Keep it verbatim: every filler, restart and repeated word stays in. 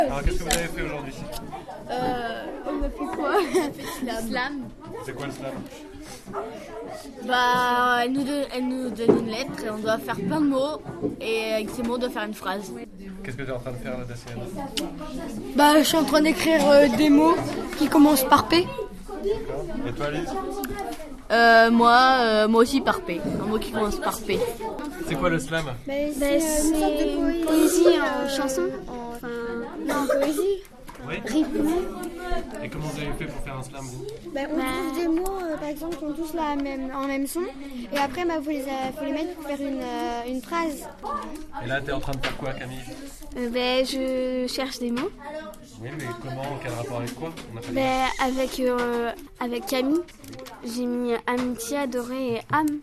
Alors qu'est-ce que vous avez fait aujourd'hui? Euh, on a fait quoi? On a fait slam. slam. C'est quoi le slam? Bah, elle nous, donne, elle nous donne une lettre et on doit faire plein de mots et avec ces mots on doit faire une phrase. Qu'est-ce que tu es en train de faire là, Dacienne? Bah, je suis en train d'écrire euh, des mots qui commencent par P. D'accord. Et toi, Lise? Euh, moi, euh, moi aussi par P. Un mot qui commence par P. C'est quoi le slam? Bah, c'est euh, une sorte de poésie, poésie en chanson. Enfin, non, en poésie. Oui. Rythme. Et comment vous avez fait pour faire un slam, vous? Bah, on trouve des mots, euh, par exemple, qui ont tous la même, en même son. Et après, bah, faut les, euh, faut les mettre pour faire une, euh, une phrase. Et là, tu es en train de faire quoi, Camille? Euh, ben, je cherche des mots. Oui, mais comment? Quel rapport avec quoi? On a pas Ben, avec, euh, avec Camille, j'ai mis amitié, adoré et âme.